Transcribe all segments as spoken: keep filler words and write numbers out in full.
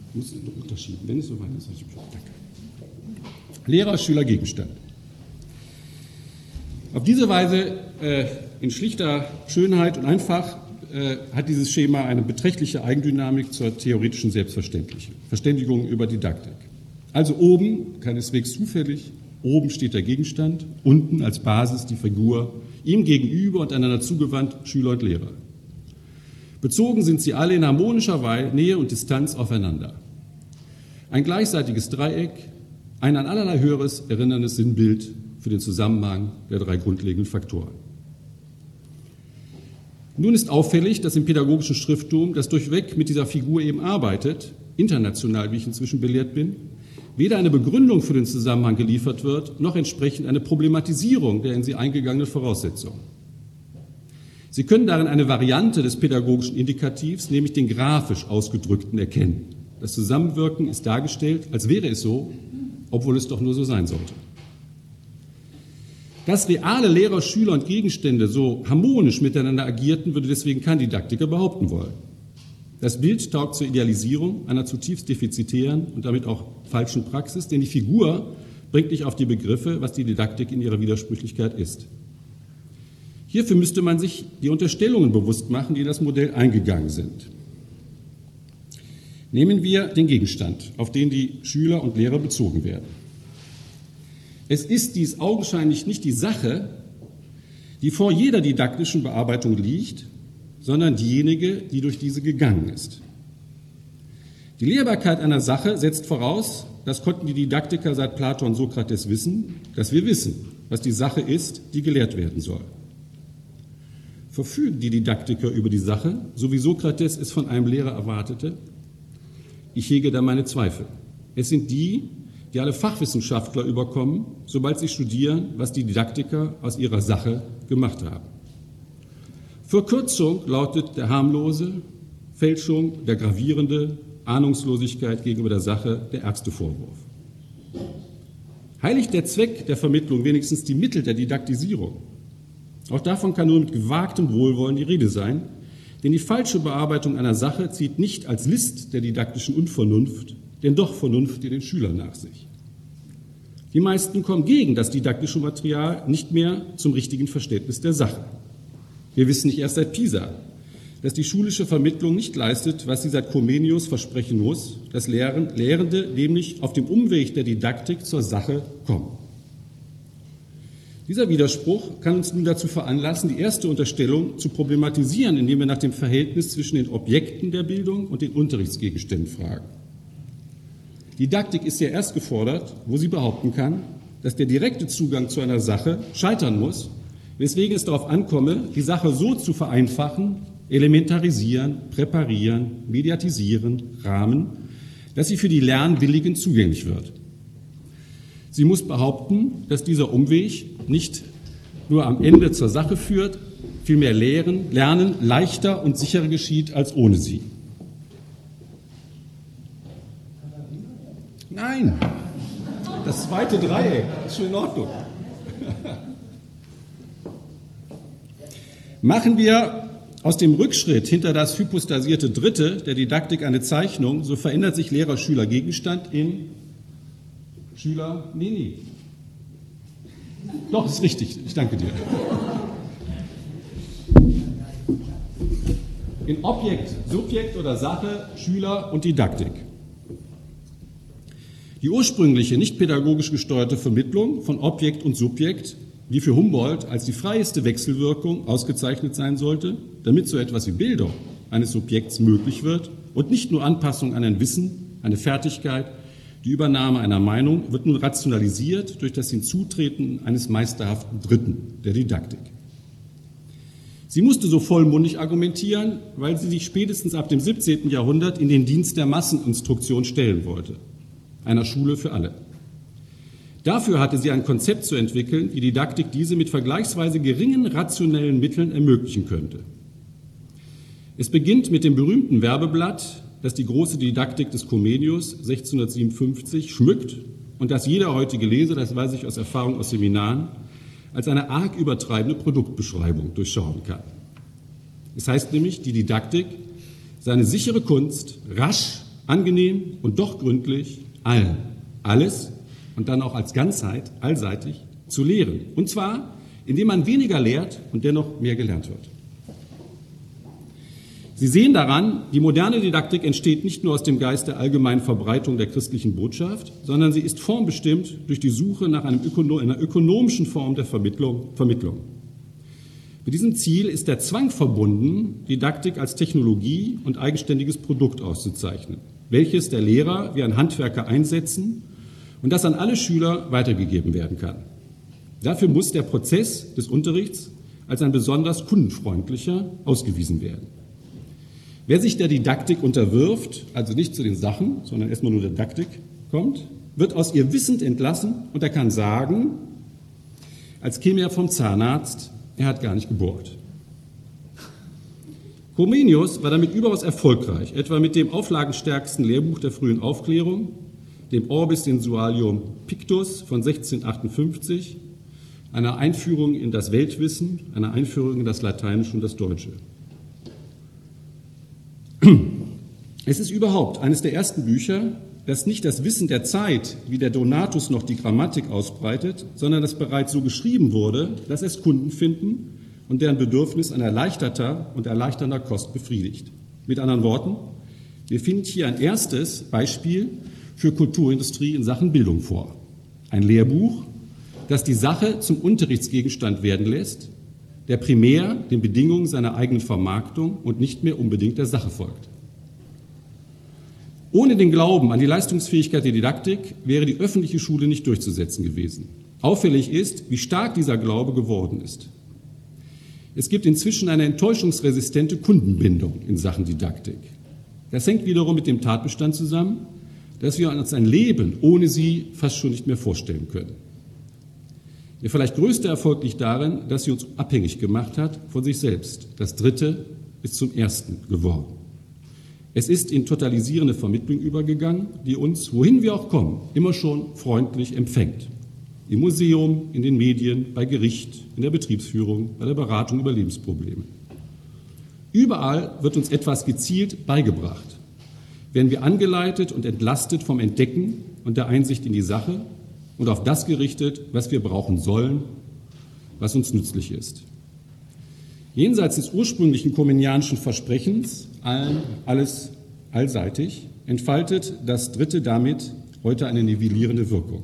Ich muss es noch unterschieden, wenn es soweit ist. Danke. Lehrer, Schüler, Gegenstand. Auf diese Weise, äh, in schlichter Schönheit und einfach, äh, hat dieses Schema eine beträchtliche Eigendynamik zur theoretischen Selbstverständigung über Didaktik. Also oben, keineswegs zufällig, oben steht der Gegenstand, unten als Basis die Figur, ihm gegenüber und einander zugewandt Schüler und Lehrer. Bezogen sind sie alle in harmonischer Nähe und Distanz aufeinander. Ein gleichseitiges Dreieck, ein an allerlei höheres erinnerndes Sinnbild für den Zusammenhang der drei grundlegenden Faktoren. Nun ist auffällig, dass im pädagogischen Schrifttum, das durchweg mit dieser Figur eben arbeitet, international, wie ich inzwischen belehrt bin, weder eine Begründung für den Zusammenhang geliefert wird, noch entsprechend eine Problematisierung der in sie eingegangenen Voraussetzungen. Sie können darin eine Variante des pädagogischen Indikativs, nämlich den grafisch Ausgedrückten, erkennen. Das Zusammenwirken ist dargestellt, als wäre es so, obwohl es doch nur so sein sollte. Dass reale Lehrer, Schüler und Gegenstände so harmonisch miteinander agierten, würde deswegen kein Didaktiker behaupten wollen. Das Bild taugt zur Idealisierung einer zutiefst defizitären und damit auch falschen Praxis, denn die Figur bringt nicht auf die Begriffe, was die Didaktik in ihrer Widersprüchlichkeit ist. Hierfür müsste man sich die Unterstellungen bewusst machen, die in das Modell eingegangen sind. Nehmen wir den Gegenstand, auf den die Schüler und Lehrer bezogen werden. Es ist dies augenscheinlich nicht die Sache, die vor jeder didaktischen Bearbeitung liegt, sondern diejenige, die durch diese gegangen ist. Die Lehrbarkeit einer Sache setzt voraus, das konnten die Didaktiker seit Platon und Sokrates wissen, dass wir wissen, was die Sache ist, die gelehrt werden soll. Verfügen die Didaktiker über die Sache, so wie Sokrates es von einem Lehrer erwartete? Ich hege da meine Zweifel. Es sind die, die alle Fachwissenschaftler überkommen, sobald sie studieren, was die Didaktiker aus ihrer Sache gemacht haben. Verkürzung lautet der harmlose, Fälschung der gravierende, Ahnungslosigkeit gegenüber der Sache der ärgste Vorwurf. Heiligt der Zweck der Vermittlung wenigstens die Mittel der Didaktisierung? Auch davon kann nur mit gewagtem Wohlwollen die Rede sein, denn die falsche Bearbeitung einer Sache zieht nicht als List der didaktischen Unvernunft, denn doch Vernunft in den Schülern nach sich. Die meisten kommen gegen das didaktische Material nicht mehr zum richtigen Verständnis der Sache. Wir wissen nicht erst seit Pisa, dass die schulische Vermittlung nicht leistet, was sie seit Comenius versprechen muss, dass Lehrende nämlich auf dem Umweg der Didaktik zur Sache kommen. Dieser Widerspruch kann uns nun dazu veranlassen, die erste Unterstellung zu problematisieren, indem wir nach dem Verhältnis zwischen den Objekten der Bildung und den Unterrichtsgegenständen fragen. Didaktik ist ja erst gefordert, wo sie behaupten kann, dass der direkte Zugang zu einer Sache scheitern muss, weswegen es darauf ankomme, die Sache so zu vereinfachen, elementarisieren, präparieren, mediatisieren, rahmen, dass sie für die Lernwilligen zugänglich wird. Sie muss behaupten, dass dieser Umweg nicht nur am Ende zur Sache führt, vielmehr Lehren, Lernen leichter und sicherer geschieht als ohne sie. Nein, das zweite Dreieck ist schon in Ordnung. Machen wir aus dem Rückschritt hinter das hypostasierte Dritte der Didaktik eine Zeichnung, so verändert sich Lehrer-Schüler-Gegenstand in Schüler, nee, nee. Doch, ist richtig, ich danke dir. In Objekt, Subjekt oder Sache, Schüler und Didaktik. Die ursprüngliche, nicht pädagogisch gesteuerte Vermittlung von Objekt und Subjekt, die für Humboldt als die freieste Wechselwirkung ausgezeichnet sein sollte, damit so etwas wie Bildung eines Subjekts möglich wird und nicht nur Anpassung an ein Wissen, eine Fertigkeit, die Übernahme einer Meinung, wird nun rationalisiert durch das Hinzutreten eines meisterhaften Dritten, der Didaktik. Sie musste so vollmundig argumentieren, weil sie sich spätestens ab dem siebzehnten Jahrhundert in den Dienst der Masseninstruktion stellen wollte, einer Schule für alle. Dafür hatte sie ein Konzept zu entwickeln, wie Didaktik diese mit vergleichsweise geringen rationellen Mitteln ermöglichen könnte. Es beginnt mit dem berühmten Werbeblatt, das die große Didaktik des Comenius sechzehnhundertsiebenundfünfzig schmückt und das jeder heutige Leser, das weiß ich aus Erfahrung aus Seminaren, als eine arg übertreibende Produktbeschreibung durchschauen kann. Es heißt nämlich, die Didaktik sei eine sichere Kunst, rasch, angenehm und doch gründlich allen, alles und dann auch als Ganzheit, allseitig zu lehren. Und zwar, indem man weniger lehrt und dennoch mehr gelernt wird. Sie sehen daran, die moderne Didaktik entsteht nicht nur aus dem Geist der allgemeinen Verbreitung der christlichen Botschaft, sondern sie ist formbestimmt durch die Suche nach einem Ökono- einer ökonomischen Form der Vermittlung, Vermittlung. Mit diesem Ziel ist der Zwang verbunden, Didaktik als Technologie und eigenständiges Produkt auszuzeichnen, welches der Lehrer wie ein Handwerker einsetzen und das an alle Schüler weitergegeben werden kann. Dafür muss der Prozess des Unterrichts als ein besonders kundenfreundlicher ausgewiesen werden. Wer sich der Didaktik unterwirft, also nicht zu den Sachen, sondern erstmal nur der Didaktik kommt, wird aus ihr wissend entlassen und er kann sagen, als käme er vom Zahnarzt, er hat gar nicht gebohrt. Comenius war damit überaus erfolgreich, etwa mit dem auflagenstärksten Lehrbuch der frühen Aufklärung, dem Orbis Sensualium Pictus von sechzehnhundertachtundfünfzig, einer Einführung in das Weltwissen, einer Einführung in das Lateinische und das Deutsche. Es ist überhaupt eines der ersten Bücher, das nicht das Wissen der Zeit, wie der Donatus noch die Grammatik ausbreitet, sondern das bereits so geschrieben wurde, dass es Kunden finden und deren Bedürfnis an erleichterter und erleichternder Kost befriedigt. Mit anderen Worten, wir finden hier ein erstes Beispiel für Kulturindustrie in Sachen Bildung vor. Ein Lehrbuch, das die Sache zum Unterrichtsgegenstand werden lässt, der primär den Bedingungen seiner eigenen Vermarktung und nicht mehr unbedingt der Sache folgt. Ohne den Glauben an die Leistungsfähigkeit der Didaktik wäre die öffentliche Schule nicht durchzusetzen gewesen. Auffällig ist, wie stark dieser Glaube geworden ist. Es gibt inzwischen eine enttäuschungsresistente Kundenbindung in Sachen Didaktik. Das hängt wiederum mit dem Tatbestand zusammen, dass wir uns ein Leben ohne sie fast schon nicht mehr vorstellen können. Der vielleicht größte Erfolg liegt darin, dass sie uns abhängig gemacht hat von sich selbst. Das Dritte ist zum Ersten geworden. Es ist in totalisierende Vermittlung übergegangen, die uns, wohin wir auch kommen, immer schon freundlich empfängt. Im Museum, in den Medien, bei Gericht, in der Betriebsführung, bei der Beratung über Lebensprobleme. Überall wird uns etwas gezielt beigebracht. Werden wir angeleitet und entlastet vom Entdecken und der Einsicht in die Sache und auf das gerichtet, was wir brauchen sollen, was uns nützlich ist. Jenseits des ursprünglichen komenianischen Versprechens, allen, alles allseitig, entfaltet das Dritte damit heute eine nivellierende Wirkung.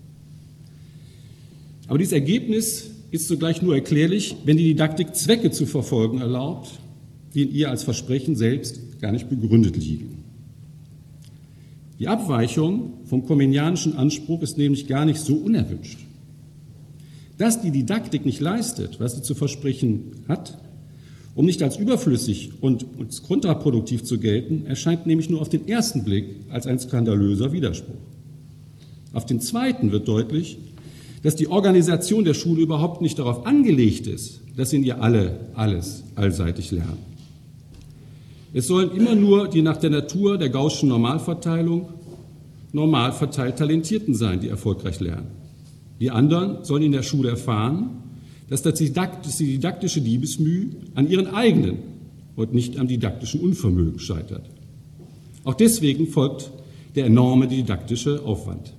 Aber dieses Ergebnis ist zugleich nur erklärlich, wenn die Didaktik Zwecke zu verfolgen erlaubt, die in ihr als Versprechen selbst gar nicht begründet liegen. Die Abweichung vom komenianischen Anspruch ist nämlich gar nicht so unerwünscht. Dass die Didaktik nicht leistet, was sie zu versprechen hat, um nicht als überflüssig und als kontraproduktiv zu gelten, erscheint nämlich nur auf den ersten Blick als ein skandalöser Widerspruch. Auf den zweiten wird deutlich, dass die Organisation der Schule überhaupt nicht darauf angelegt ist, dass in ihr alle alles allseitig lernen. Es sollen immer nur die nach der Natur der Gaußschen Normalverteilung normal verteilt Talentierten sein, die erfolgreich lernen. Die anderen sollen in der Schule erfahren, dass das die didaktische Liebesmüh an ihren eigenen und nicht am didaktischen Unvermögen scheitert. Auch deswegen folgt der enorme didaktische Aufwand.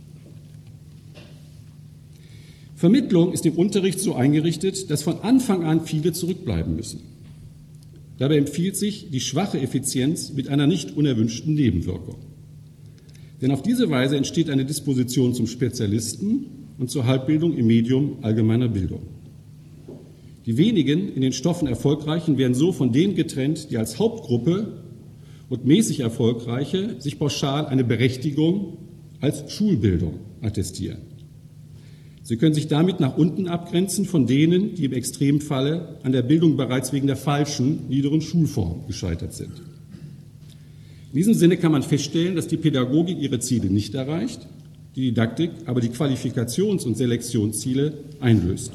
Vermittlung ist im Unterricht so eingerichtet, dass von Anfang an viele zurückbleiben müssen. Dabei empfiehlt sich die schwache Effizienz mit einer nicht unerwünschten Nebenwirkung. Denn auf diese Weise entsteht eine Disposition zum Spezialisten und zur Halbbildung im Medium allgemeiner Bildung. Die wenigen in den Stoffen Erfolgreichen werden so von denen getrennt, die als Hauptgruppe und mäßig Erfolgreiche sich pauschal eine Berechtigung als Schulbildung attestieren. Sie können sich damit nach unten abgrenzen von denen, die im Extremfalle an der Bildung bereits wegen der falschen, niederen Schulform gescheitert sind. In diesem Sinne kann man feststellen, dass die Pädagogik ihre Ziele nicht erreicht, die Didaktik aber die Qualifikations- und Selektionsziele einlöst.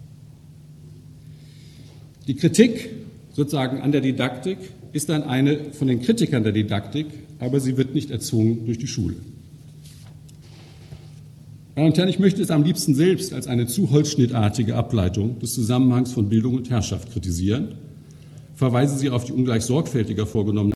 Die Kritik sozusagen an der Didaktik ist dann eine von den Kritikern der Didaktik, aber sie wird nicht erzwungen durch die Schule. Meine Damen und Herren, ich möchte es am liebsten selbst als eine zu holzschnittartige Ableitung des Zusammenhangs von Bildung und Herrschaft kritisieren. Verweisen Sie auf die ungleich sorgfältiger vorgenommene